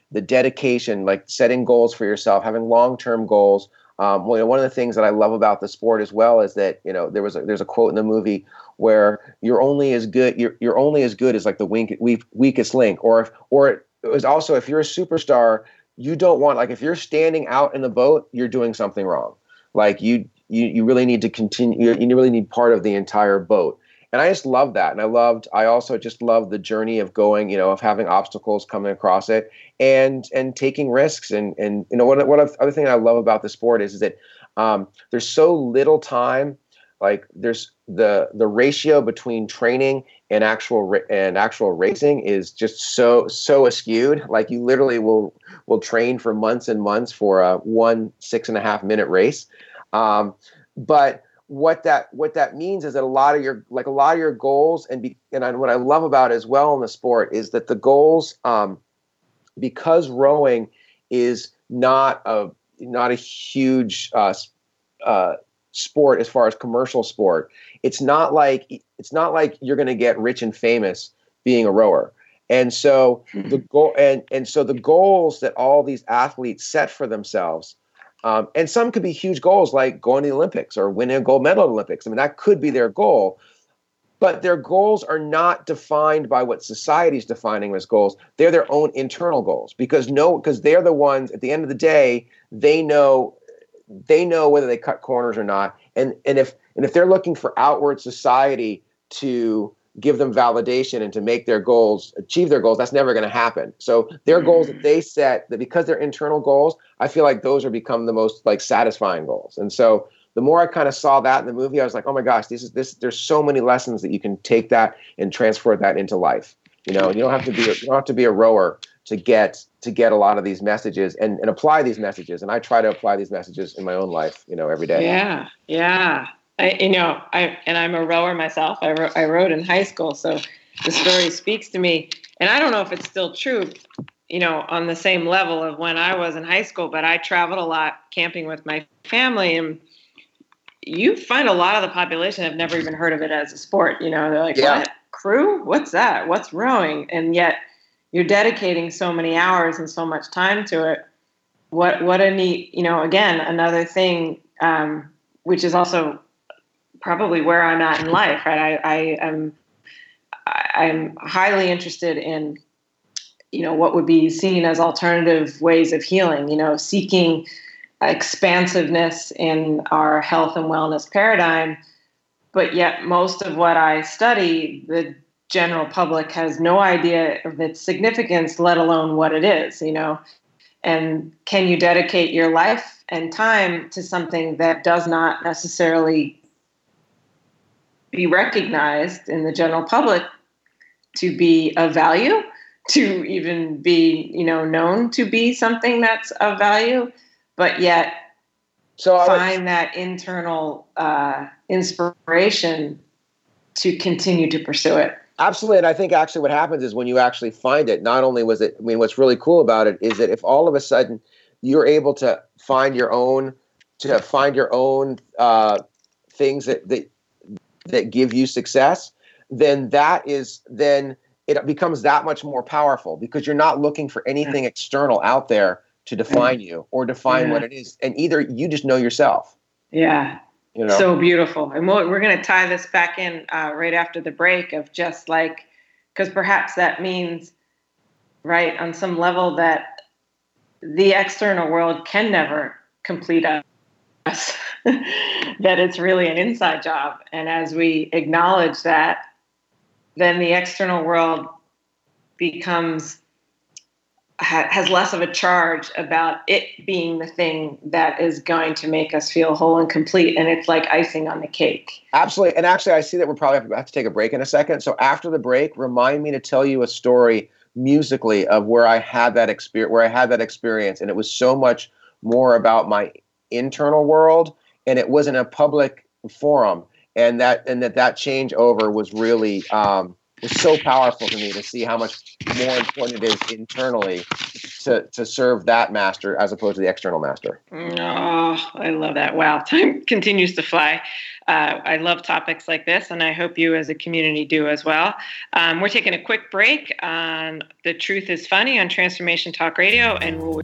the dedication, like setting goals for yourself, having long-term goals. Um, well, you know, one of the things that I love about the sport as well is that, you know, there was a, there's a quote in the movie where you're only as good you're you're only as good as like the weak, weak, weakest link, or if, or it was also, if you're a superstar, you don't want, like, if you're standing out in the boat, you're doing something wrong. Like you you you really need to continue. You really need part of the entire boat. And I just love that. And I loved, I also just loved the journey of going, you know, of having obstacles coming across it and, and taking risks. And, and, you know, what, what other thing I love about the sport is, is that um, there's so little time. Like there's the, the ratio between training and actual, and actual racing is just so, so askewed. Like you literally will, will train for months and months for a one six and a half minute race. Um, but what that what that means is that a lot of your like a lot of your goals and be, and I, what I love about it as well in the sport is that the goals, um, because rowing is not a not a huge uh, uh, sport as far as commercial sport. It's not like it's not like you're going to get rich and famous being a rower. And so the goal and and so the goals that all these athletes set for themselves. Um, and some could be huge goals like going to the Olympics or winning a gold medal at the Olympics. I mean, that could be their goal. But their goals are not defined by what society's defining as goals. They're their own internal goals because no, because they're the ones at the end of the day, they know they know whether they cut corners or not. And and if and if they're looking for outward society to give them validation and to make their goals, achieve their goals, that's never going to happen. So their goals that they set, that because they're internal goals, I feel like those are become the most like satisfying goals. And so the more I kind of saw that in the movie, I was like, oh my gosh, this is this. There's so many lessons that you can take that and transfer that into life. You know, you don't have to be a, you don't have to be a rower to get to get a lot of these messages and, and apply these messages. And I try to apply these messages in my own life, you know, every day. Yeah, yeah. I, you know, I and I'm a rower myself. I, ro- I rowed in high school, so the story speaks to me. And I don't know if it's still true, you know, on the same level of when I was in high school, but I traveled a lot camping with my family, and you find a lot of the population have never even heard of it as a sport. You know, they're like, yeah. What? Crew? What's that? What's rowing? And yet you're dedicating so many hours and so much time to it. What what a neat, you know, again, another thing, um, which is also probably where I'm at in life, right? I, I am I'm highly interested in, you know, what would be seen as alternative ways of healing, you know, seeking expansiveness in our health and wellness paradigm. But yet most of what I study, the general public has no idea of its significance, let alone what it is, you know. And can you dedicate your life and time to something that does not necessarily be recognized in the general public to be of value, to even be, you know, known to be something that's of value, but yet so find would, that internal uh, inspiration to continue to pursue it. Absolutely. And I think actually what happens is when you actually find it, not only was it, I mean, what's really cool about it is that if all of a sudden you're able to find your own, to find your own uh, things that, that, that give you success, then that is, then it becomes that much more powerful because you're not looking for anything external out there to define you or define yeah. what it is. And either you just know yourself. Yeah. You know? So beautiful. And we're going to tie this back in uh, right after the break of just like, because perhaps that means, right, on some level that the external world can never complete us. That it's really an inside job. And as we acknowledge that, then the external world becomes, ha, has less of a charge about it being the thing that is going to make us feel whole and complete. And it's like icing on the cake. Absolutely. And actually, I see that we're probably have to, have to take a break in a second. So after the break, remind me to tell you a story musically of where I had that experience, where I had that experience. And it was so much more about my internal world, and it was in a public forum, and that and that that changeover was really um, was so powerful to me to see how much more important it is internally to, to serve that master as opposed to the external master. Oh, I love that. Wow. Time continues to fly. Uh, I love topics like this, and I hope you as a community do as well. Um, we're taking a quick break on The Truth is Funny on Transformation Talk Radio, and we'll...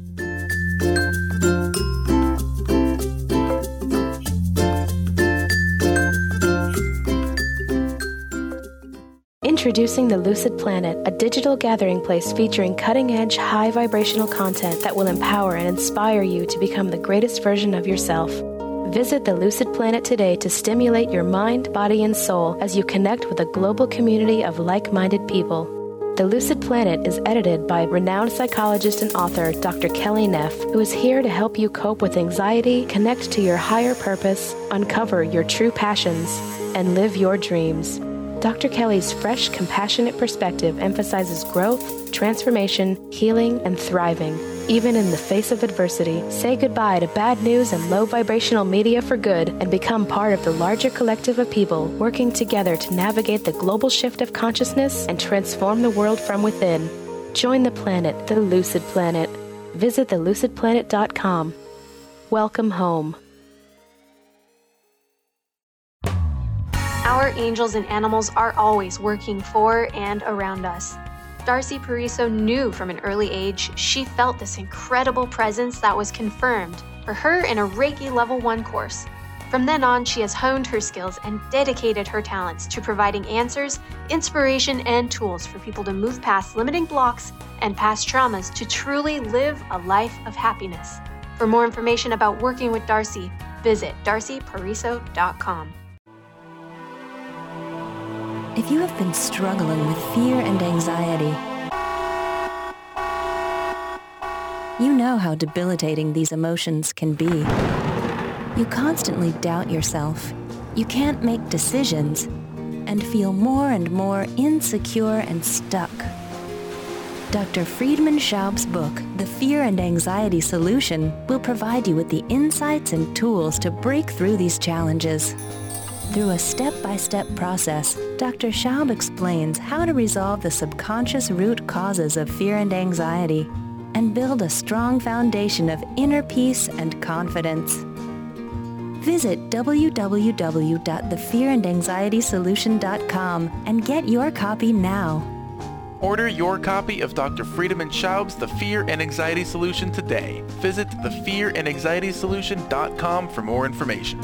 Introducing the Lucid Planet, a digital gathering place featuring cutting-edge, high-vibrational content that will empower and inspire you to become the greatest version of yourself. Visit the Lucid Planet today to stimulate your mind, body, and soul as you connect with a global community of like-minded people. The Lucid Planet is edited by renowned psychologist and author Doctor Kelly Neff, who is here to help you cope with anxiety, connect to your higher purpose, uncover your true passions, and live your dreams. Doctor Kelly's fresh, compassionate perspective emphasizes growth, transformation, healing, and thriving, even in the face of adversity. Say goodbye to bad news and low vibrational media for good and become part of the larger collective of people working together to navigate the global shift of consciousness and transform the world from within. Join the planet, the Lucid Planet. Visit the lucid planet dot com. Welcome home. Our angels and animals are always working for and around us. Darcy Pariso knew from an early age she felt this incredible presence that was confirmed for her in a Reiki Level one course. From then on, she has honed her skills and dedicated her talents to providing answers, inspiration, and tools for people to move past limiting blocks and past traumas to truly live a life of happiness. For more information about working with Darcy, visit darcy pariso dot com. If you have been struggling with fear and anxiety, you know how debilitating these emotions can be. You constantly doubt yourself, you can't make decisions, and feel more and more insecure and stuck. Doctor Friedemann Schaub's book, The Fear and Anxiety Solution, will provide you with the insights and tools to break through these challenges. Through a step-by-step process, Doctor Schaub explains how to resolve the subconscious root causes of fear and anxiety and build a strong foundation of inner peace and confidence. Visit w w w dot the fear and anxiety solution dot com and get your copy now. Order your copy of Doctor Friedemann Schaub's The Fear and Anxiety Solution today. Visit the fear and anxiety solution dot com for more information.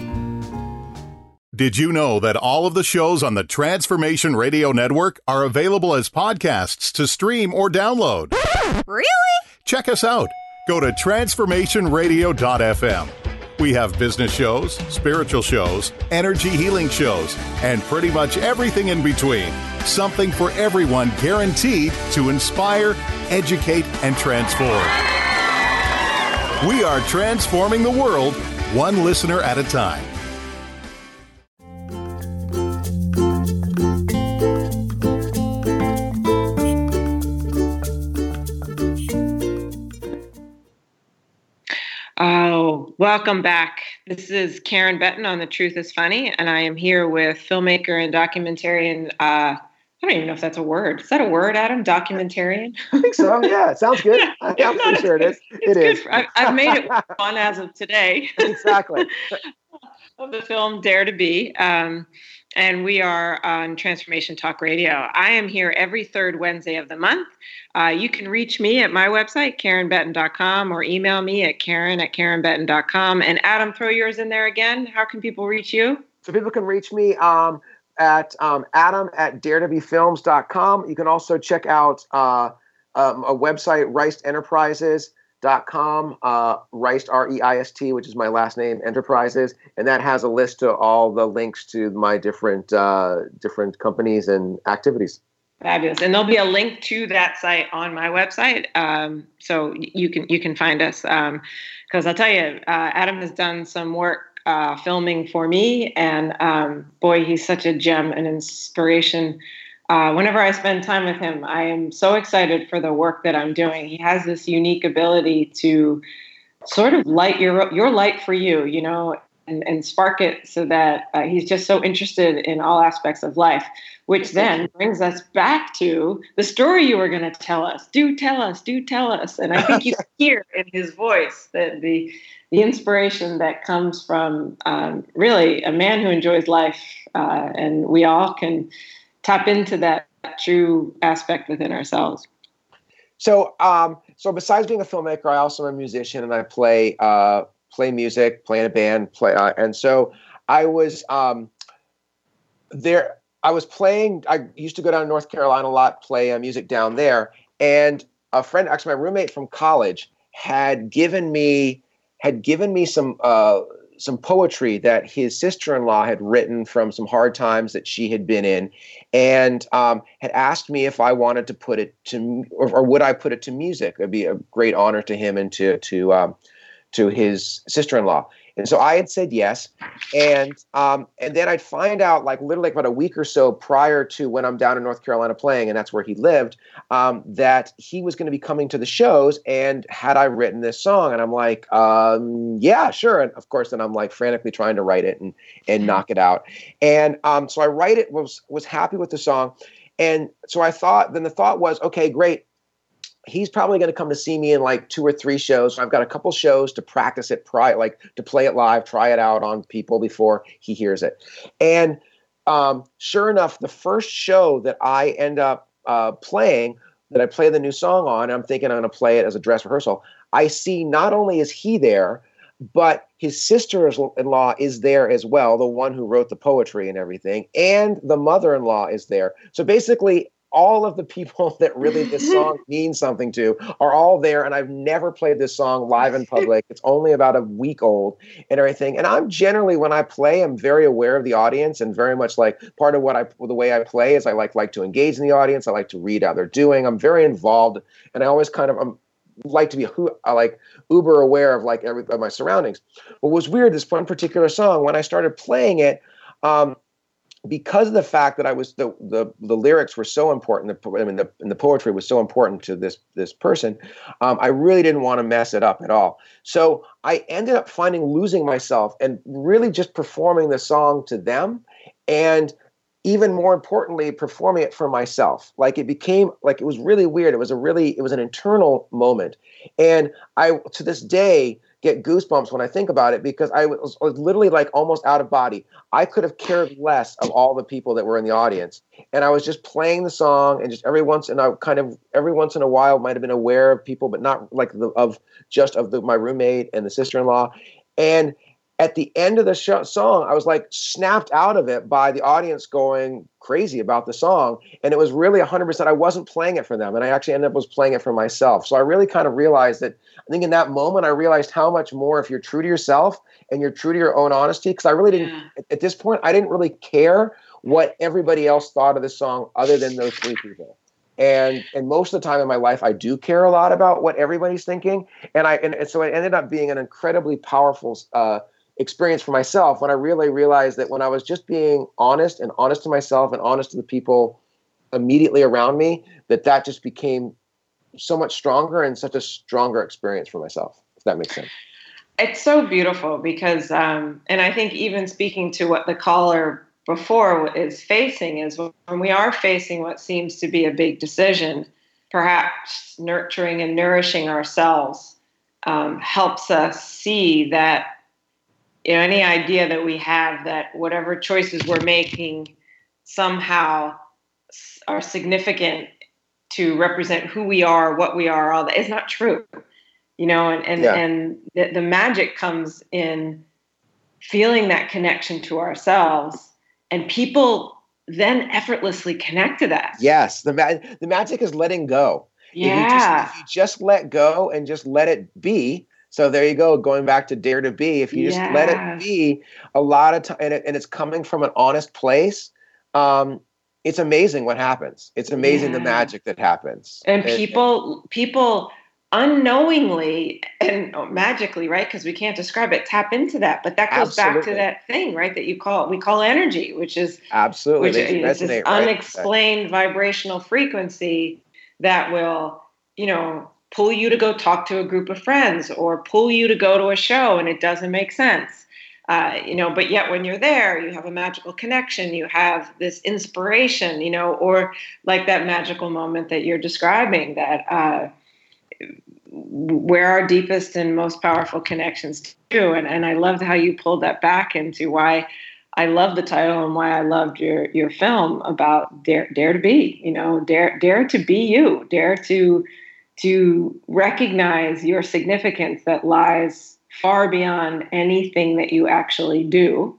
Did you know that all of the shows on the Transformation Radio Network are available as podcasts to stream or download? Really? Check us out. Go to transformation radio dot f m. We have business shows, spiritual shows, energy healing shows, and pretty much everything in between. Something for everyone, guaranteed to inspire, educate, and transform. We are transforming the world, one listener at a time. Oh, welcome back. This is Karen Benton on The Truth is Funny, and I am here with filmmaker and documentarian. Uh, I don't even know if that's a word. Is that a word, Adam? Documentarian? I think so. Yeah, it sounds good. Yeah, I'm yeah, pretty sure it is. It's it good is. For, I've, I've made it one as of today. Exactly. Of the film Dare to Be. Um, and we are on Transformation Talk Radio. I am here every third Wednesday of the month. Uh, you can reach me at my website, karen benton dot com, or email me at karen at karen benton dot com. And Adam, throw yours in there again. How can people reach you? So people can reach me um, at um, adam at dare to be films dot com. You can also check out uh, um, a website, Reist Enterprises dot com, uh, Reist, R E I S T, which is my last name, Enterprises, and that has a list to all the links to my different uh, different companies and activities. Fabulous, and there'll be a link to that site on my website, um, so you can you can find us. Because um, I'll tell you, uh, Adam has done some work uh, filming for me, and um, boy, he's such a gem and inspiration. Uh, whenever I spend time with him, I am so excited for the work that I'm doing. He has this unique ability to sort of light your your light for you, you know, and, and spark it so that uh, he's just so interested in all aspects of life, which then brings us back to the story you were going to tell us. Do tell us, do tell us. And I think you hear in his voice that the the inspiration that comes from um, really a man who enjoys life, uh, and we all can tap into that true aspect within ourselves. So, um, so besides being a filmmaker, I also am a musician, and I play uh, play music, play in a band, play. Uh, and so, I was um, there. I was playing. I used to go down to North Carolina a lot, play uh, music down there. And a friend, actually my roommate from college, had given me had given me some uh, some poetry that his sister-in-law had written from some hard times that she had been in, and um, had asked me if I wanted to put it to, or, or would I put it to music? It'd be a great honor to him and to to um, to his sister-in-law. And so I had said yes, and um, and then I'd find out, like literally like about a week or so prior to when I'm down in North Carolina playing, and that's where he lived, um, that he was going to be coming to the shows, and had I written this song? And I'm like, um, yeah, sure. And of course, then I'm like frantically trying to write it and and knock it out. And um, so I write it, was was happy with the song, and so I thought. Then the thought was, okay, great. He's probably going to come to see me in like two or three shows. So I've got a couple shows to practice it, pri- like to play it live, try it out on people before he hears it. And um, sure enough, the first show that I end up uh, playing, that I play the new song on, I'm thinking I'm going to play it as a dress rehearsal. I see not only is he there, but his sister-in-law is there as well, the one who wrote the poetry and everything, and the mother-in-law is there. So basically, all of the people that really this song means something to are all there, and I've never played this song live in public. It's only about a week old and everything. And I'm generally, when I play, I'm very aware of the audience, and very much like part of what I, the way I play is I like like to engage in the audience. I like to read how they're doing. I'm very involved, and I always kind of I'm, like to be I like uber aware of like every of my surroundings. What was weird, this one particular song, when I started playing it, um, because of the fact that I was the the, the lyrics were so important, the, I mean the and the poetry was so important to this this person, um, I really didn't want to mess it up at all. So I ended up finding losing myself and really just performing the song to them, and even more importantly, performing it for myself. Like it became like it was really weird. It was a really it was an internal moment, and I to this day get goosebumps when I think about it, because I was, was literally like almost out of body. I could have cared less of all the people that were in the audience, and I was just playing the song, and just every once and I kind of every once in a while might have been aware of people, but not like the, of just of the, my roommate and the sister-in-law. And at the end of the show, song, I was like snapped out of it by the audience going crazy about the song. And it was really one hundred percent, I wasn't playing it for them. And I actually ended up was playing it for myself. So I really kind of realized that, I think in that moment, I realized how much more if you're true to yourself and you're true to your own honesty, because I really didn't, yeah. at, at this point, I didn't really care what everybody else thought of the song other than those three people. And and most of the time in my life, I do care a lot about what everybody's thinking. And I and, and so it ended up being an incredibly powerful uh experience for myself when I really realized that when I was just being honest and honest to myself and honest to the people immediately around me, that that just became so much stronger and such a stronger experience for myself, if that makes sense. It's so beautiful because, um, and I think even speaking to what the caller before is facing is when we are facing what seems to be a big decision, perhaps nurturing and nourishing ourselves um, helps us see that, you know, any idea that we have that whatever choices we're making somehow are significant to represent who we are, what we are, all that is not true, you know, and, and, yeah. and the, the magic comes in feeling that connection to ourselves, and people then effortlessly connect to that. Yes. The, ma- the magic is letting go. Yeah. If you, just, if you just let go and just let it be. So there you go, going back to dare to be. If you just yes. let it be, a lot of time, and, it, and it's coming from an honest place, um, it's amazing what happens. It's amazing yeah. the magic that happens. And people, and, people unknowingly and magically, right? Because we can't describe it, tap into that. But that goes absolutely. back to that thing, right? That you call we call energy, which is absolutely which is this right? unexplained vibrational frequency that will, you know, pull you to go talk to a group of friends or pull you to go to a show and it doesn't make sense. Uh, you know, but yet when you're there, you have a magical connection, you have this inspiration, you know, or like that magical moment that you're describing, that uh, where our deepest and most powerful connections do. And, and I loved how you pulled that back into why I love the title and why I loved your, your film about dare, dare to be, you know, dare, dare to be you, dare to, to recognize your significance that lies far beyond anything that you actually do.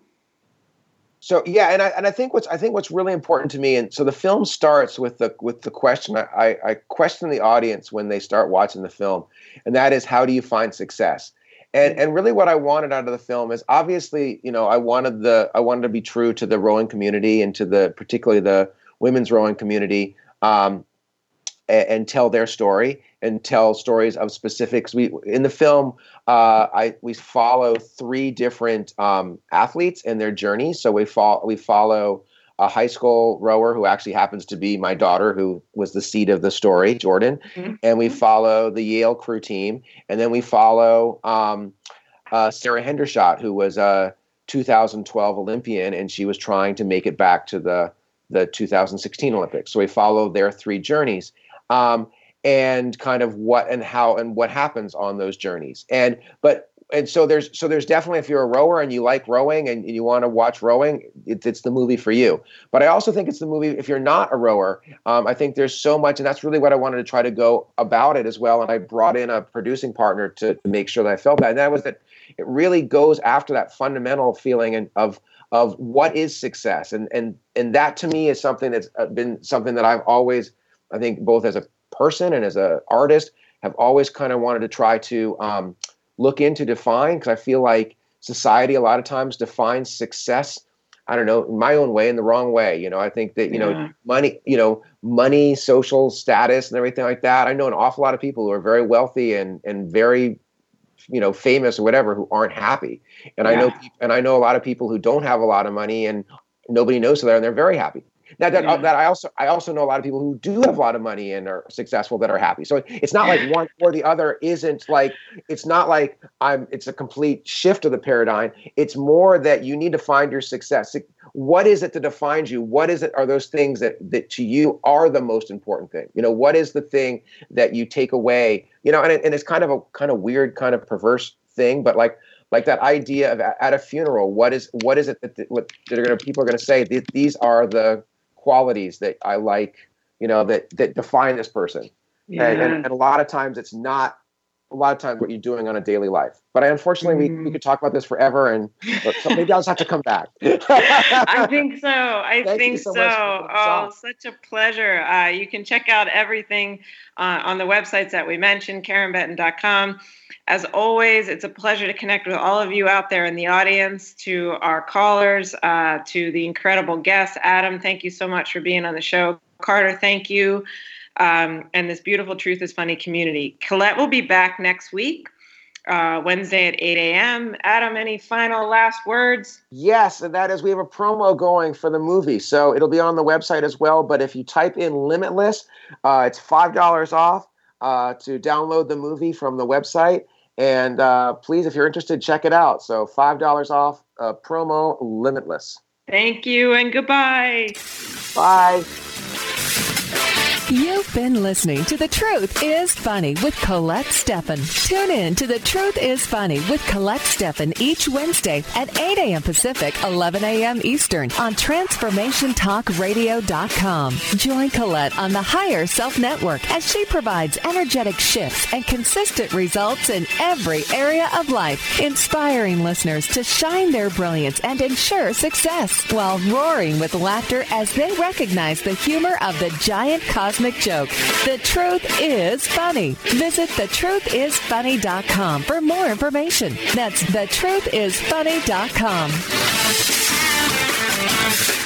So yeah, and I and I think what's I think what's really important to me, and so the film starts with the with the question. I, I question the audience when they start watching the film, and that is, how do you find success? And and really, what I wanted out of the film is, obviously, you know, I wanted the I wanted to be true to the rowing community and to the particularly the women's rowing community, um, and, and tell their story and tell stories of specifics. We in the film, uh, I we follow three different um, athletes and their journeys. So we follow we follow a high school rower who actually happens to be my daughter, who was the seed of the story, Jordan, mm-hmm. and we follow the Yale crew team, and then we follow um, uh, Sarah Hendershot, who was a two thousand twelve Olympian, and she was trying to make it back to the the two thousand sixteen Olympics. So we follow their three journeys. Um, and kind of what and how and what happens on those journeys. And but and so there's so there's definitely, if you're a rower and you like rowing and you want to watch rowing, it, it's the movie for you. But I also think it's the movie if you're not a rower. Um, I think there's so much, and that's really what I wanted to try to go about it as well. And I brought in a producing partner to, to make sure that I felt that. And that was that it really goes after that fundamental feeling and of of what is success. And and and that to me is something that's been something that I've always, I think, both as a person and as an artist, have always kind of wanted to try to um, look into, define, because I feel like society a lot of times defines success, I don't know, in my own way, in the wrong way. You know, I think that, you yeah. know, money, you know, money, social status and everything like that. I know an awful lot of people who are very wealthy and, and very, you know, famous or whatever, who aren't happy. And yeah. I know, and I know a lot of people who don't have a lot of money and nobody knows they're, and they're very happy. Now that, yeah. that I also I also know a lot of people who do have a lot of money and are successful that are happy. So it's not like one or the other isn't like, it's not like I'm, it's a complete shift of the paradigm. It's more that you need to find your success. What is it that defines you? What is it, are those things that, that to you are the most important thing? You know, what is the thing that you take away, you know, and, it, and it's kind of a kind of weird, kind of perverse thing, but like, like that idea of at a funeral, what is, what is it that, that, what that are gonna, people are going to say, these are the qualities that I like, you know, that that define this person. Yeah. And, and, and a lot of times it's not, a lot of times what you're doing on a daily life. But I, unfortunately, mm. we, we could talk about this forever, and so maybe I'll just have to come back. I think so. I Thank think so. so. Oh, such a pleasure. Uh, you can check out everything uh, on the websites that we mentioned, karen betten dot com. As always, it's a pleasure to connect with all of you out there in the audience, to our callers, uh, to the incredible guests. Adam, thank you so much for being on the show. Carter, thank you. Um, and this beautiful Truth is Funny community. Colette will be back next week, uh, Wednesday at eight a.m. Adam, any final last words? Yes, and that is we have a promo going for the movie. So it'll be on the website as well. But if you type in Limitless, uh, it's five dollars off uh, to download the movie from the website. And uh, please, if you're interested, check it out. So five dollars off, uh, promo Limitless. Thank you and goodbye. Bye. You've been listening to The Truth is Funny with Colette Steffen. Tune in to The Truth is Funny with Colette Steffen each Wednesday at eight a.m. Pacific, eleven a.m. Eastern on transformation talk radio dot com. Join Colette on the Higher Self Network as she provides energetic shifts and consistent results in every area of life, inspiring listeners to shine their brilliance and ensure success while roaring with laughter as they recognize the humor of the giant cosmic joke. The Truth is Funny. Visit the truth is funny dot com for more information. That's the truth is funny dot com.